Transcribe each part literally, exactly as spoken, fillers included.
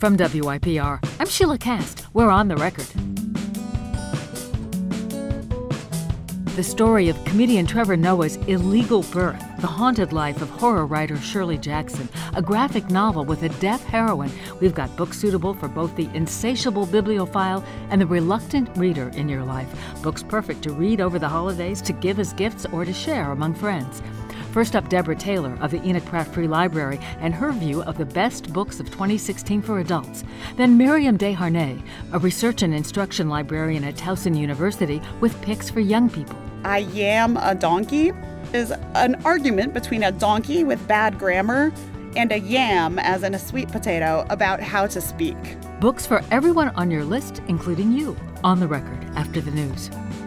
From W I P R, I'm Sheila Cast. We're on the record. The story of comedian Trevor Noah's illegal birth, the haunted life of horror writer Shirley Jackson, a graphic novel with a deaf heroine. We've got books suitable for both the insatiable bibliophile and the reluctant reader in your life. Books perfect to read over the holidays, to give as gifts, or to share among friends. First up, Deborah Taylor of the Enoch Pratt Free Library and her view of the best books of twenty sixteen for adults. Then Miriam Desharnais, a research and instruction librarian at Towson University, with picks for young people. I Yam a Donkey is an argument between a donkey with bad grammar and a yam, as in a sweet potato, about how to speak. Books for everyone on your list, including you, on the record after the news.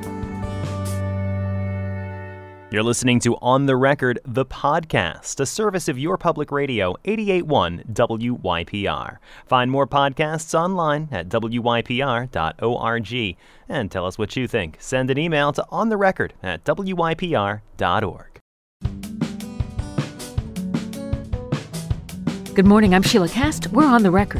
You're listening to On the Record, the podcast, a service of your public radio, eighty-eight point one W Y P R. Find more podcasts online at W Y P R dot org. And tell us what you think. Send an email to ontherecord at W Y P R dot org. Good morning, I'm Sheila Cast. We're on the record.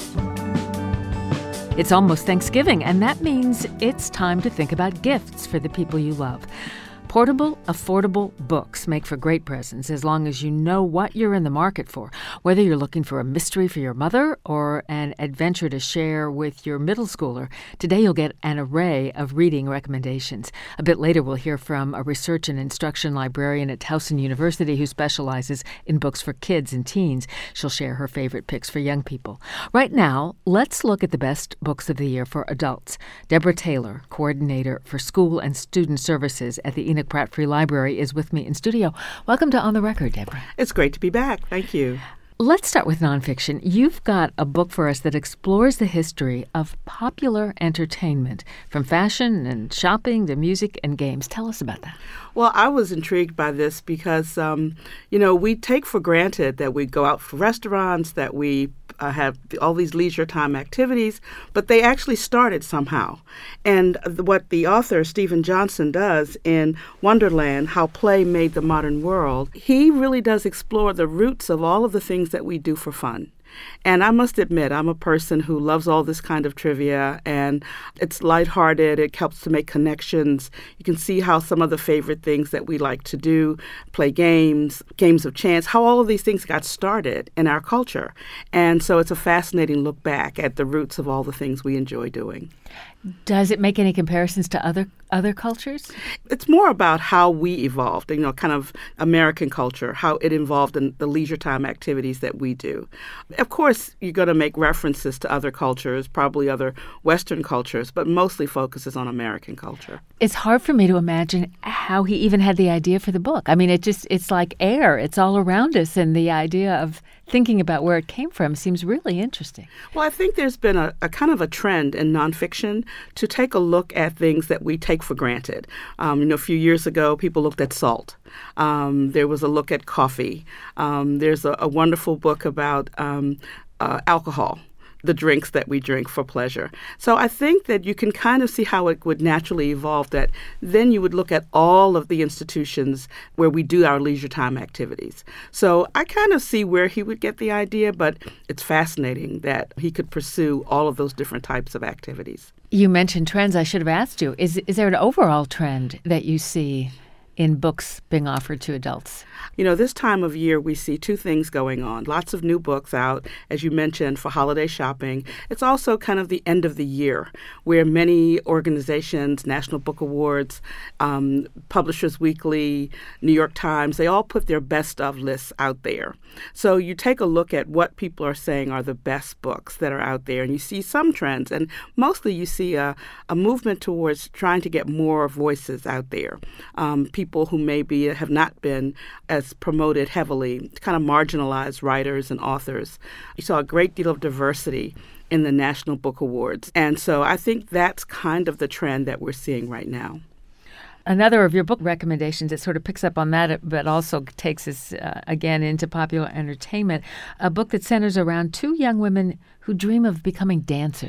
It's almost Thanksgiving, and that means it's time to think about gifts for the people you love. Portable, affordable books make for great presents as long as you know what you're in the market for. Whether you're looking for a mystery for your mother or an adventure to share with your middle schooler, today you'll get an array of reading recommendations. A bit later, we'll hear from a research and instruction librarian at Towson University who specializes in books for kids and teens. She'll share her favorite picks for young people. Right now, let's look at the best books of the year for adults. Deborah Taylor, coordinator for school and student services at the Enoch Pratt Free Library, is with me in studio. Welcome to On the Record, Deborah. It's great to be back. Thank you. Let's start with nonfiction. You've got a book for us that explores the history of popular entertainment, from fashion and shopping to music and games. Tell us about that. Well, I was intrigued by this because, um, you know, we take for granted that we go out for restaurants, that we uh, have all these leisure time activities, but they actually started somehow. And the, what the author, Stephen Johnson, does in Wonderland, How Play Made the Modern World, he really does explore the roots of all of the things that we do for fun. And I must admit, I'm a person who loves all this kind of trivia, and it's lighthearted. It helps to make connections. You can see how some of the favorite things that we like to do, play games, games of chance, how all of these things got started in our culture. And so it's a fascinating look back at the roots of all the things we enjoy doing. Does it make any comparisons to other other cultures? It's more about how we evolved, you know, kind of American culture, how it evolved in the leisure time activities that we do. Of course, you're going to make references to other cultures, probably other Western cultures, but mostly focuses on American culture. It's hard for me to imagine how he even had the idea for the book. I mean, it just it's like air. It's all around us, and the idea of thinking about where it came from seems really interesting. Well, I think there's been a, a kind of a trend in nonfiction to take a look at things that we take for granted. Um, you know, a few years ago, people looked at salt. Um, there was a look at coffee. Um, there's a, a wonderful book about um, uh, alcohol, the drinks that we drink for pleasure. So I think that you can kind of see how it would naturally evolve, that then you would look at all of the institutions where we do our leisure time activities. So I kind of see where he would get the idea, but it's fascinating that he could pursue all of those different types of activities. You mentioned trends. I should have asked you, is is there an overall trend that you see in books being offered to adults? You know, this time of year, we see two things going on. Lots of new books out, as you mentioned, for holiday shopping. It's also kind of the end of the year, where many organizations, National Book Awards, um, Publishers Weekly, New York Times, they all put their best of lists out there. So you take a look at what people are saying are the best books that are out there, and you see some trends, and mostly you see a, a movement towards trying to get more voices out there. Um, people who maybe have not been as promoted heavily, kind of marginalized writers and authors. You saw a great deal of diversity in the National Book Awards. And so I think that's kind of the trend that we're seeing right now. Another of your book recommendations that sort of picks up on that, but also takes us uh, again into popular entertainment, a book that centers around two young women who dream of becoming dancers.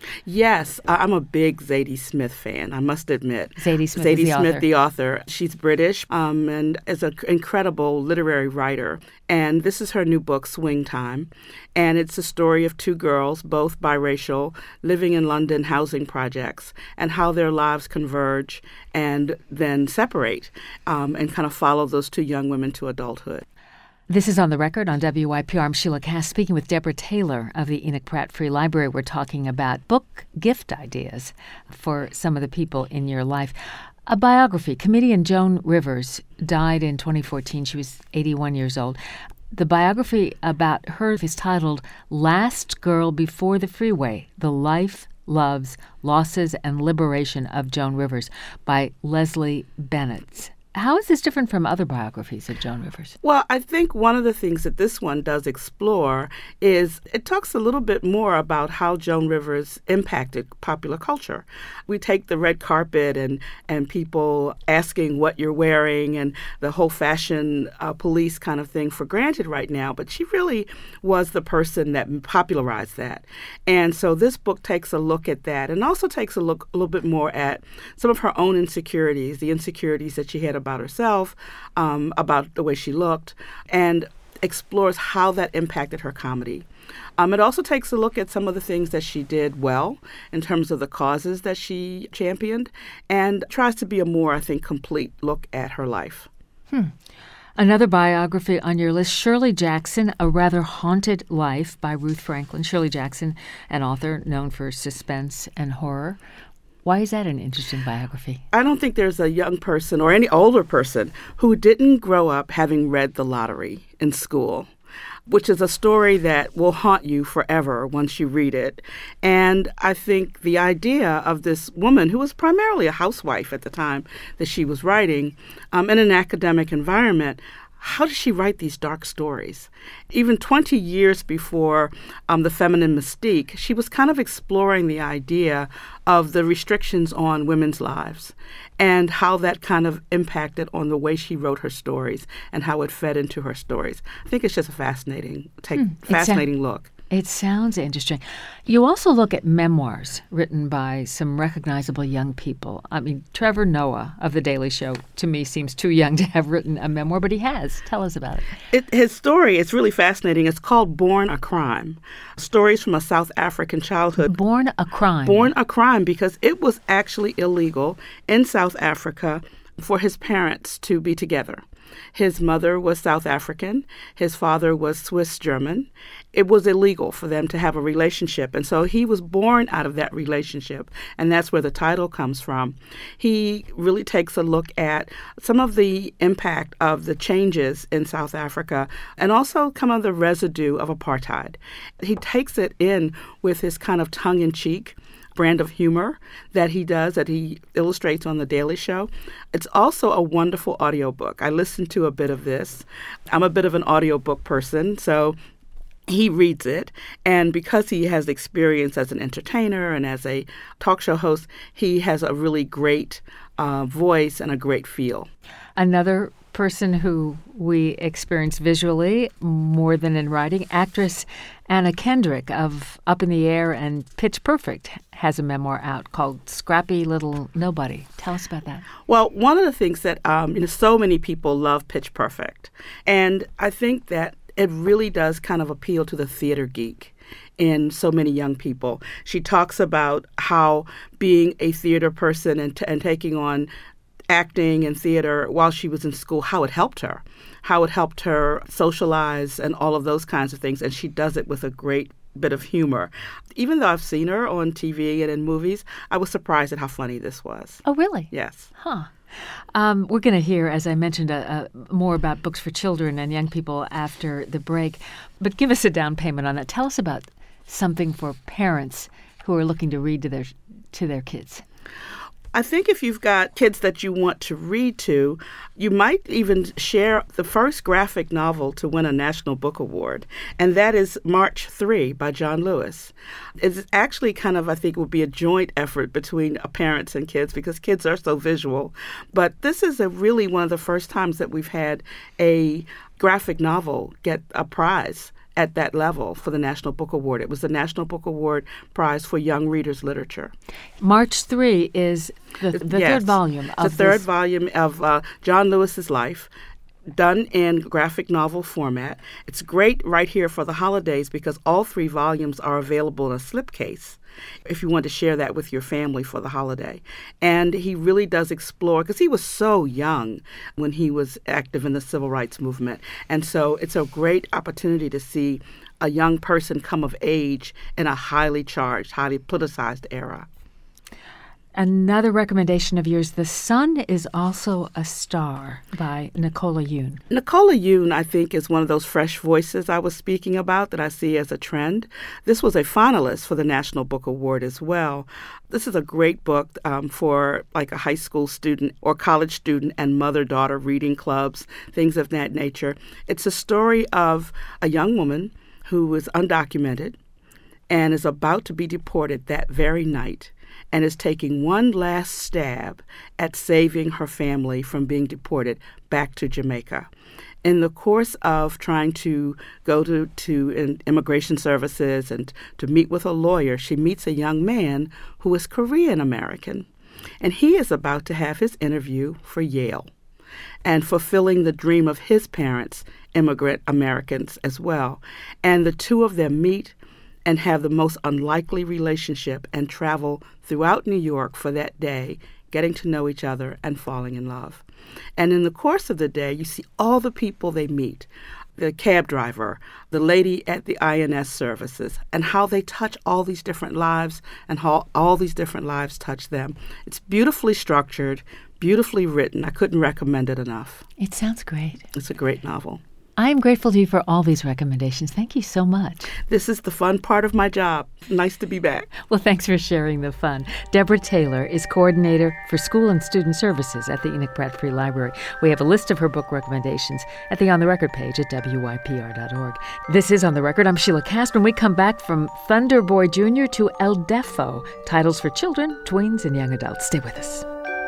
Yes, uh, I'm a big Zadie Smith fan, I must admit. Zadie Smith Zadie is the Smith, author. the author. She's British um, and is an incredible literary writer. And this is her new book, Swing Time. And it's a story of two girls, both biracial, living in London housing projects, and how their lives converge and then separate um, and kind of follow those two young women to adulthood. This is On the Record on W Y P R. I'm Sheila Cass speaking with Deborah Taylor of the Enoch Pratt Free Library. We're talking about book gift ideas for some of the people in your life. A biography. Comedian Joan Rivers died in twenty fourteen. She was eighty-one years old. The biography about her is titled Last Girl Before the Freeway, The Life, Loves, Losses, and Liberation of Joan Rivers by Leslie Bennett. How is this different from other biographies of Joan Rivers? Well, I think one of the things that this one does explore is it talks a little bit more about how Joan Rivers impacted popular culture. We take the red carpet and, and people asking what you're wearing and the whole fashion uh, police kind of thing for granted right now, but she really was the person that popularized that. And so this book takes a look at that and also takes a look a little bit more at some of her own insecurities, the insecurities that she had about herself, um, about the way she looked, and explores how that impacted her comedy. Um, it also takes a look at some of the things that she did well in terms of the causes that she championed, and tries to be a more, I think, complete look at her life. Hmm. Another biography on your list, Shirley Jackson, A Rather Haunted Life by Ruth Franklin. Shirley Jackson, an author known for suspense and horror. Why is that an interesting biography? I don't think there's a young person or any older person who didn't grow up having read The Lottery in school, which is a story that will haunt you forever once you read it. And I think the idea of this woman, who was primarily a housewife at the time that she was writing, um, in an academic environment, how does she write these dark stories? Even twenty years before um, The Feminine Mystique, she was kind of exploring the idea of the restrictions on women's lives and how that kind of impacted on the way she wrote her stories and how it fed into her stories. I think it's just a fascinating, take, Hmm. fascinating It's a- look. It sounds interesting. You also look at memoirs written by some recognizable young people. I mean, Trevor Noah of The Daily Show, to me, seems too young to have written a memoir, but he has. Tell us about it. It, his story is really fascinating. It's called Born a Crime, Stories from a South African Childhood. Born a Crime. Born a Crime because it was actually illegal in South Africa for his parents to be together. His mother was South African. His father was Swiss-German. It was illegal for them to have a relationship. And so he was born out of that relationship. And that's where the title comes from. He really takes a look at some of the impact of the changes in South Africa and also some of the residue of apartheid. He takes it in with his kind of tongue-in-cheek brand of humor that he does, that he illustrates on The Daily Show. It's also a wonderful audiobook. I listened to a bit of this. I'm a bit of an audiobook person, so he reads it. And because he has experience as an entertainer and as a talk show host, he has a really great uh, voice and a great feel. Another person who we experience visually more than in writing, actress Anna Kendrick of Up in the Air and Pitch Perfect has a memoir out called Scrappy Little Nobody. Tell us about that. Well, one of the things that um, you know, so many people love Pitch Perfect, and I think that it really does kind of appeal to the theater geek in so many young people. She talks about how being a theater person and, t- and taking on acting and theater while she was in school, how it helped her, how it helped her socialize and all of those kinds of things. And she does it with a great bit of humor. Even though I've seen her on T V and in movies, I was surprised at how funny this was. Oh, really? Yes. Huh. Um, we're going to hear, as I mentioned, uh, uh, more about books for children and young people after the break. But give us a down payment on that. Tell us about something for parents who are looking to read to their to their kids. I think if you've got kids that you want to read to, you might even share the first graphic novel to win a National Book Award, and that is March three by John Lewis. It's actually kind of, I think, would be a joint effort between parents and kids because kids are so visual. But this is a really one of the first times that we've had a graphic novel get a prize at that level for the National Book Award. It was the National Book Award Prize for Young Readers Literature. March third is the, the yes, third volume of the third this. volume of uh, John Lewis's life, done in graphic novel format. It's great right here for the holidays because all three volumes are available in a slipcase if you want to share that with your family for the holiday. And he really does explore, because he was so young when he was active in the civil rights movement. And so it's a great opportunity to see a young person come of age in a highly charged, highly politicized era. Another recommendation of yours, The Sun is Also a Star by Nicola Yoon. Nicola Yoon, I think, is one of those fresh voices I was speaking about that I see as a trend. This was a finalist for the National Book Award as well. This is a great book um, for like a high school student or college student and mother-daughter reading clubs, things of that nature. It's a story of a young woman who is undocumented and is about to be deported that very night, and is taking one last stab at saving her family from being deported back to Jamaica. In the course of trying to go to, to immigration services and to meet with a lawyer, she meets a young man who is Korean American, and he is about to have his interview for Yale and fulfilling the dream of his parents, immigrant Americans as well. And the two of them meet and have the most unlikely relationship and travel throughout New York for that day, getting to know each other and falling in love. And in the course of the day, you see all the people they meet, the cab driver, the lady at the I N S services, and how they touch all these different lives and how all these different lives touch them. It's beautifully structured, beautifully written. I couldn't recommend it enough. It sounds great. It's a great novel. I am grateful to you for all these recommendations. Thank you so much. This is the fun part of my job. Nice to be back. Well, thanks for sharing the fun. Deborah Taylor is coordinator for school and student services at the Enoch Pratt Free Library. We have a list of her book recommendations at the On the Record page at W Y P R dot org. This is On the Record. I'm Sheila Cast. When we come back from Thunder Boy Junior to El Defo, titles for children, tweens, and young adults. Stay with us.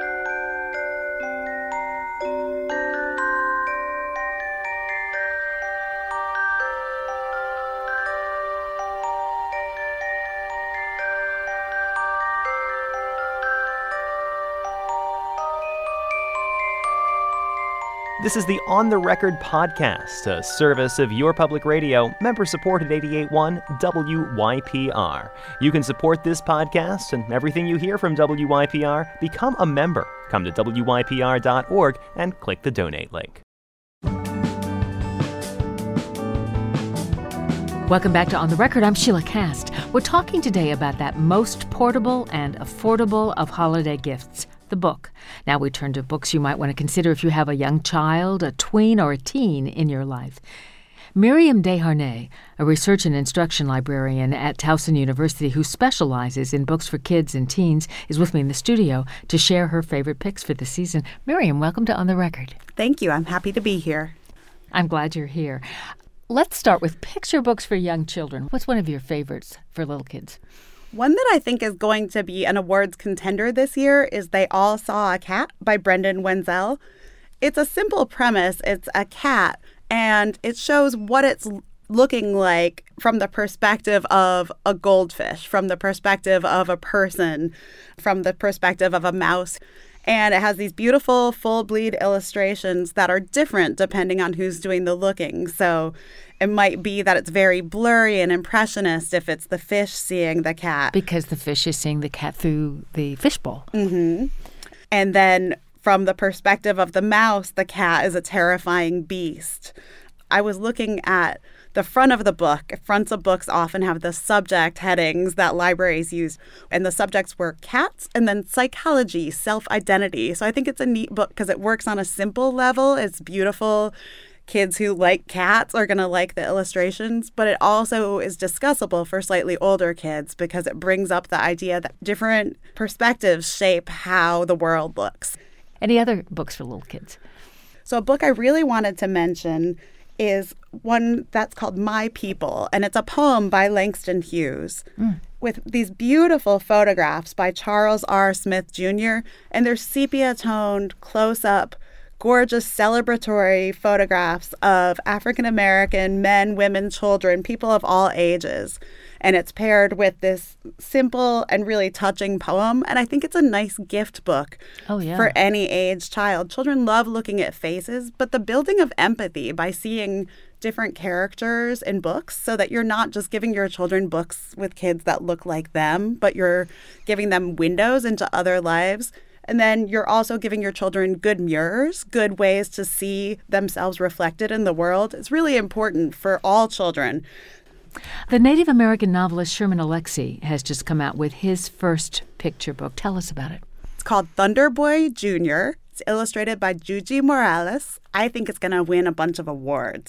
This is the On the Record podcast, a service of your public radio, member-supported eighty-eight point one W Y P R. You can support this podcast and everything you hear from W Y P R. Become a member. Come to W Y P R dot org and click the donate link. Welcome back to On the Record. I'm Sheila Cast. We're talking today about that most portable and affordable of holiday gifts, the book. Now we turn to books you might want to consider if you have a young child, a tween, or a teen in your life. Miriam Desharnais, a research and instruction librarian at Towson University who specializes in books for kids and teens, is with me in the studio to share her favorite picks for the season. Miriam, welcome to On the Record. Thank you. I'm happy to be here. I'm glad you're here. Let's start with picture books for young children. What's one of your favorites for little kids? One that I think is going to be an awards contender this year is They All Saw a Cat by Brendan Wenzel. It's a simple premise. It's a cat, and it shows what it's looking like from the perspective of a goldfish, from the perspective of a person, from the perspective of a mouse. And it has these beautiful full bleed illustrations that are different depending on who's doing the looking. So it might be that it's very blurry and impressionist if it's the fish seeing the cat. Because the fish is seeing the cat through the fishbowl. Mm-hmm. And then from the perspective of the mouse, the cat is a terrifying beast. I was looking at the front of the book. Fronts of books often have the subject headings that libraries use. And the subjects were cats and then psychology, self-identity. So I think it's a neat book because it works on a simple level. It's beautiful. Kids who like cats are going to like the illustrations, but it also is discussable for slightly older kids because it brings up the idea that different perspectives shape how the world looks. Any other books for little kids? So a book I really wanted to mention is one that's called My People, and it's a poem by Langston Hughes mm. with these beautiful photographs by Charles R. Smith Junior, and they're sepia-toned, close-up, gorgeous celebratory photographs of African American men, women, children, people of all ages. And it's paired with this simple and really touching poem. And I think it's a nice gift book oh, yeah. for any age child. Children love looking at faces, but the building of empathy by seeing different characters in books so that you're not just giving your children books with kids that look like them, but you're giving them windows into other lives. And then you're also giving your children good mirrors, good ways to see themselves reflected in the world. It's really important for all children. The Native American novelist Sherman Alexie has just come out with his first picture book. Tell us about it. It's called Thunderboy Junior It's illustrated by Juji Morales. I think it's going to win a bunch of awards.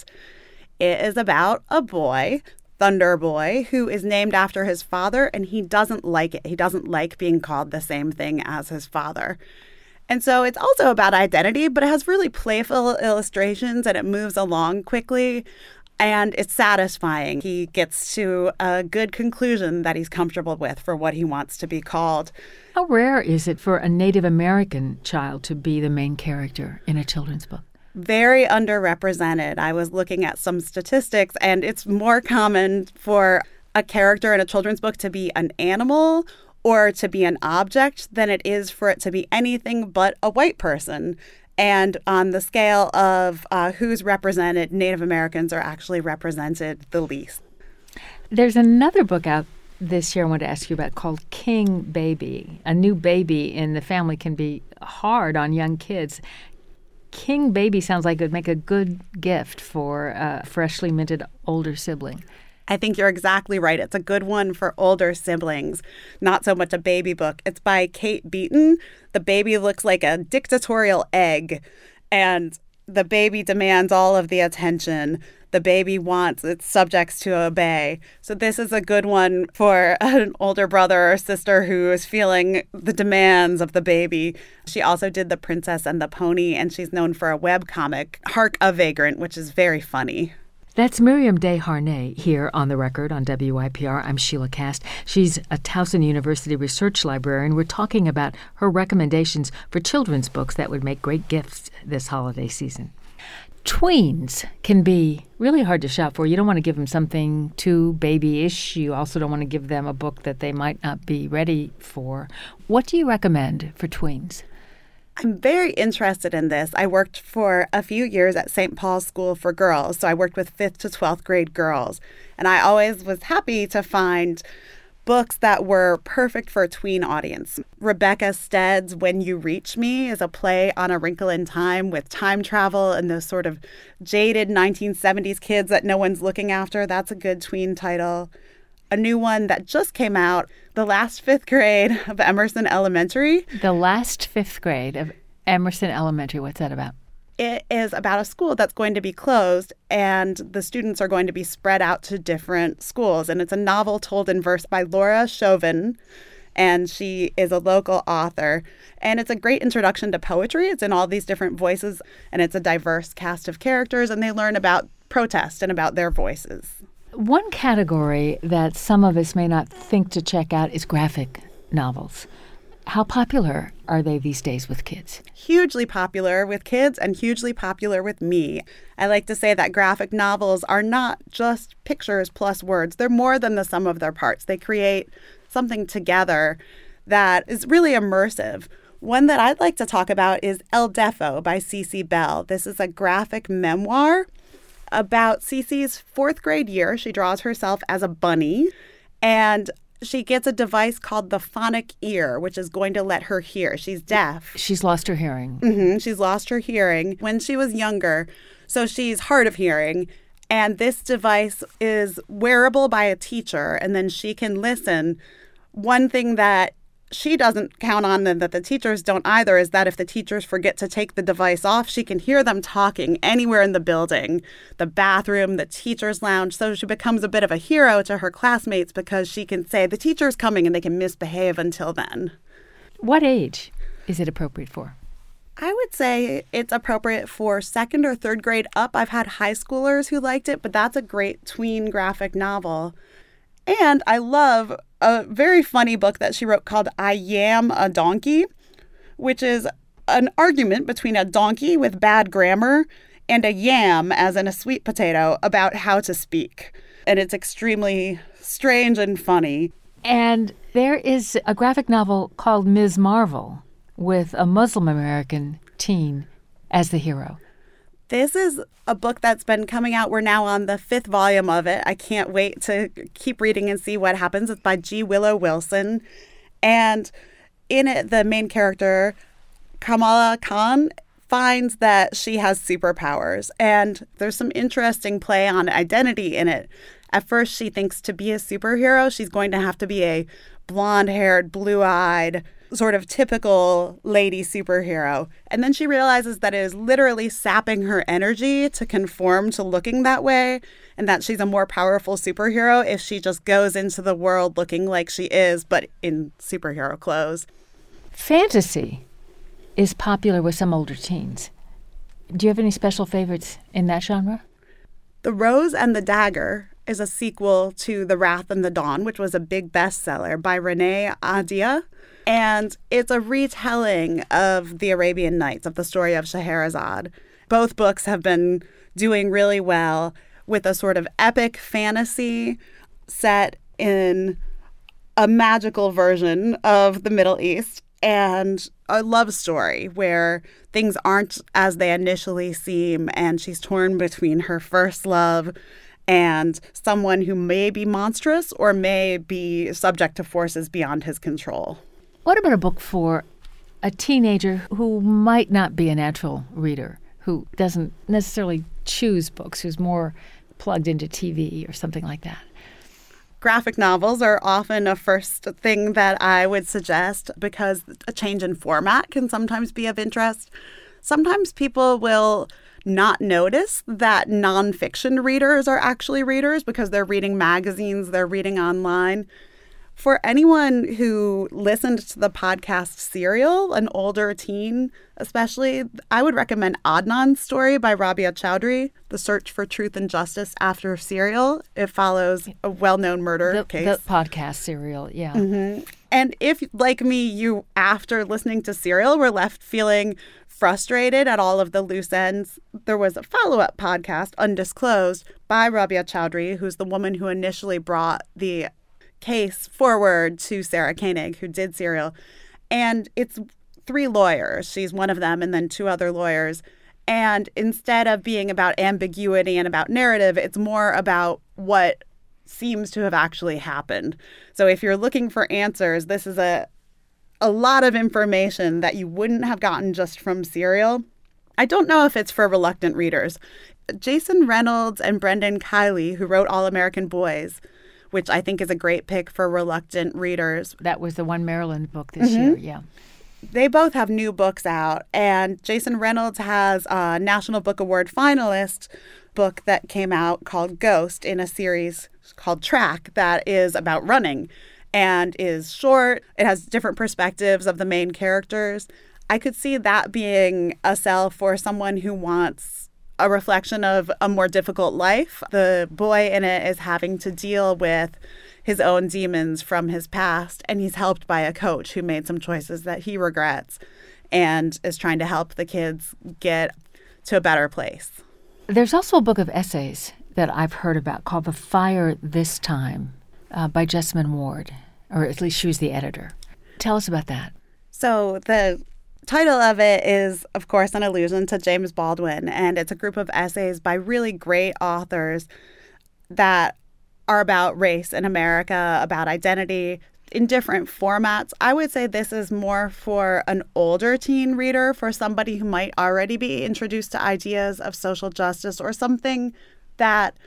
It is about a boy, Thunderboy, who is named after his father, and he doesn't like it. He doesn't like being called the same thing as his father. And so it's also about identity, but it has really playful illustrations, and it moves along quickly. And it's satisfying. He gets to a good conclusion that he's comfortable with for what he wants to be called. How rare is it for a Native American child to be the main character in a children's book? Very underrepresented. I was looking at some statistics, and it's more common for a character in a children's book to be an animal or to be an object than it is for it to be anything but a white person. And on the scale of uh, who's represented, Native Americans are actually represented the least. There's another book out this year I want to ask you about called King Baby. A new baby in the family can be hard on young kids. King Baby sounds like it would make a good gift for a freshly minted older sibling. I think you're exactly right. It's a good one for older siblings, not so much a baby book. It's by Kate Beaton. The baby looks like a dictatorial egg, and the baby demands all of the attention. The baby wants its subjects to obey. So this is a good one for an older brother or sister who is feeling the demands of the baby. She also did The Princess and the Pony, and she's known for a webcomic, Hark a Vagrant, which is very funny. That's Miriam Desharnais here on The Record on W I P R. I'm Sheila Kast. She's a Towson University research librarian. We're talking about her recommendations for children's books that would make great gifts this holiday season. Tweens can be really hard to shop for. You don't want to give them something too babyish. You also don't want to give them a book that they might not be ready for. What do you recommend for tweens? I'm very interested in this. I worked for a few years at Saint Paul's School for Girls, so I worked with fifth to twelfth grade girls. And I always was happy to find books that were perfect for a tween audience. Rebecca Stead's When You Reach Me is a play on A Wrinkle in Time with time travel and those sort of jaded nineteen seventies kids that no one's looking after. That's a good tween title. A new one that just came out, The Last Fifth Grade of Emerson Elementary. The Last Fifth Grade of Emerson Elementary. What's that about? It is about a school that's going to be closed, and the students are going to be spread out to different schools. And it's a novel told in verse by Laura Chauvin, and she is a local author. And it's a great introduction to poetry. It's in all these different voices, and it's a diverse cast of characters, and they learn about protest and about their voices. One category that some of us may not think to check out is graphic novels. How popular are they these days with kids? Hugely popular with kids and hugely popular with me. I like to say that graphic novels are not just pictures plus words. They're more than the sum of their parts. They create something together that is really immersive. One that I'd like to talk about is El Defo by Cece Bell. This is a graphic memoir about Cece's fourth grade year. She draws herself as a bunny, and she gets a device called the phonic ear, which is going to let her hear. She's deaf. She's lost her hearing. Mm-hmm. She's lost her hearing when she was younger, so she's hard of hearing. And this device is wearable by a teacher, and then she can listen. One thing that she doesn't count on and that the teachers don't either is that if the teachers forget to take the device off, she can hear them talking anywhere in the building, the bathroom, the teacher's lounge. So she becomes a bit of a hero to her classmates because she can say, the teacher's coming, and they can misbehave until then. What age is it appropriate for? I would say it's appropriate for second or third grade up. I've had high schoolers who liked it, but that's a great tween graphic novel. And I love a very funny book that she wrote called I Yam a Donkey, which is an argument between a donkey with bad grammar and a yam, as in a sweet potato, about how to speak. And it's extremely strange and funny. And there is a graphic novel called Miz Marvel with a Muslim American teen as the hero. This is a book that's been coming out. We're now on the fifth volume of it. I can't wait to keep reading and see what happens. It's by G. Willow Wilson. And in it, the main character, Kamala Khan, finds that she has superpowers. And there's some interesting play on identity in it. At first, she thinks to be a superhero, she's going to have to be a blonde-haired, blue-eyed, sort of typical lady superhero. And then she realizes that it is literally sapping her energy to conform to looking that way, and that she's a more powerful superhero if she just goes into the world looking like she is, but in superhero clothes. Fantasy is popular with some older teens. Do you have any special favorites in that genre? The Rose and the Dagger is a sequel to The Wrath and the Dawn, which was a big bestseller by Renee Ahdieh. And it's a retelling of the Arabian Nights, of the story of Scheherazade. Both books have been doing really well with a sort of epic fantasy set in a magical version of the Middle East and a love story where things aren't as they initially seem, and she's torn between her first love and someone who may be monstrous or may be subject to forces beyond his control. What about a book for a teenager who might not be a natural reader, who doesn't necessarily choose books, who's more plugged into T V or something like that? Graphic novels are often a first thing that I would suggest because a change in format can sometimes be of interest. Sometimes people will not notice that nonfiction readers are actually readers because they're reading magazines, they're reading online. For anyone who listened to the podcast Serial, an older teen especially, I would recommend Adnan's story by Rabia Chaudhry, The Search for Truth and Justice After Serial. It follows a well-known murder the, case. The podcast Serial, yeah. Mm-hmm. And if, like me, you, after listening to Serial, were left feeling frustrated at all of the loose ends, there was a follow-up podcast, Undisclosed, by Rabia Chaudhry, who's the woman who initially brought the case forward to Sarah Koenig, who did Serial. And it's three lawyers. She's one of them, and then two other lawyers. And instead of being about ambiguity and about narrative, it's more about what seems to have actually happened. So if you're looking for answers, this is a a lot of information that you wouldn't have gotten just from Serial. I don't know if it's for reluctant readers. Jason Reynolds and Brendan Kiley, who wrote All American Boys, which I think is a great pick for reluctant readers. That was the one Maryland book this Mm-hmm. year, yeah. They both have new books out, and Jason Reynolds has a National Book Award finalist book that came out called Ghost in a series called Track that is about running and is short. It has different perspectives of the main characters. I could see that being a sell for someone who wants a reflection of a more difficult life. The boy in it is having to deal with his own demons from his past, and he's helped by a coach who made some choices that he regrets and is trying to help the kids get to a better place. There's also a book of essays that I've heard about called The Fire This Time uh, by Jessamine Ward, or at least she was the editor. Tell us about that. So the title of it is, of course, an allusion to James Baldwin, and it's a group of essays by really great authors that are about race in America, about identity, in different formats. I would say this is more for an older teen reader, for somebody who might already be introduced to ideas of social justice, or something that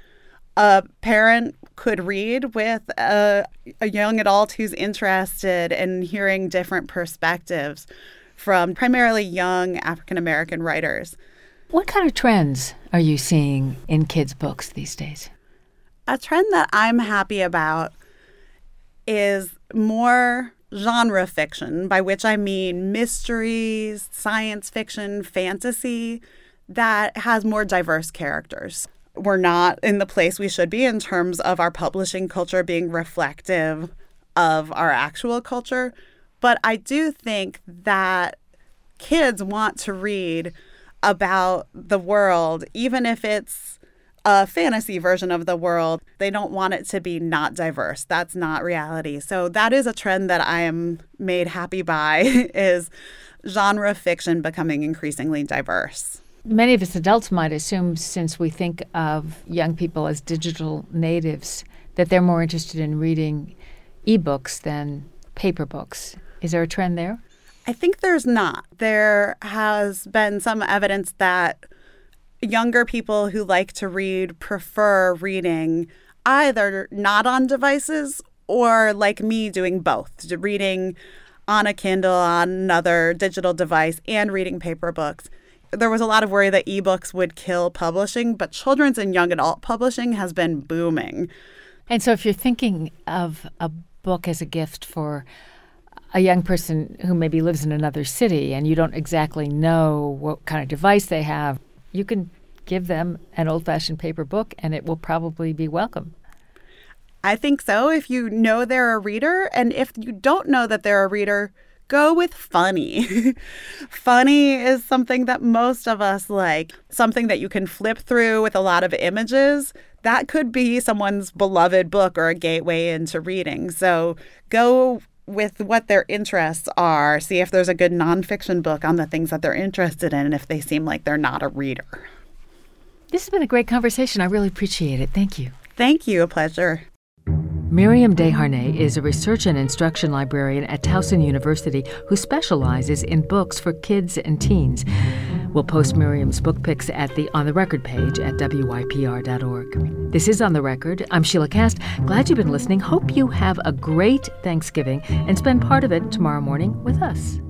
a parent could read with a, a young adult who's interested in hearing different perspectives from primarily young African-American writers. What kind of trends are you seeing in kids' books these days? A trend that I'm happy about is more genre fiction, by which I mean mysteries, science fiction, fantasy, that has more diverse characters. We're not in the place we should be in terms of our publishing culture being reflective of our actual culture, but I do think that kids want to read about the world, even if it's a fantasy version of the world. They don't want it to be not diverse. That's not reality. So that is a trend that I am made happy by, is genre fiction becoming increasingly diverse. Many of us adults might assume, since we think of young people as digital natives, that they're more interested in reading ebooks than paper books. Is there a trend there? I think there's not. There has been some evidence that younger people who like to read prefer reading either not on devices or, like me, doing both, reading on a Kindle, on another digital device, and reading paper books. There was a lot of worry that ebooks would kill publishing, but children's and young adult publishing has been booming. And so if you're thinking of a book as a gift for a young person who maybe lives in another city and you don't exactly know what kind of device they have, you can give them an old-fashioned paper book and it will probably be welcome. I think so, if you know they're a reader. And if you don't know that they're a reader, go with funny. Funny is something that most of us like, something that you can flip through with a lot of images. That could be someone's beloved book or a gateway into reading. So go with what their interests are. See if there's a good nonfiction book on the things that they're interested in, and if they seem like they're not a reader. This has been a great conversation. I really appreciate it. Thank you. Thank you. A pleasure. Miriam Desharnais is a research and instruction librarian at Towson University who specializes in books for kids and teens. We'll post Miriam's book picks at the On the Record page at W Y P R dot org. This is On the Record. I'm Sheila Kast. Glad you've been listening. Hope you have a great Thanksgiving and spend part of it tomorrow morning with us.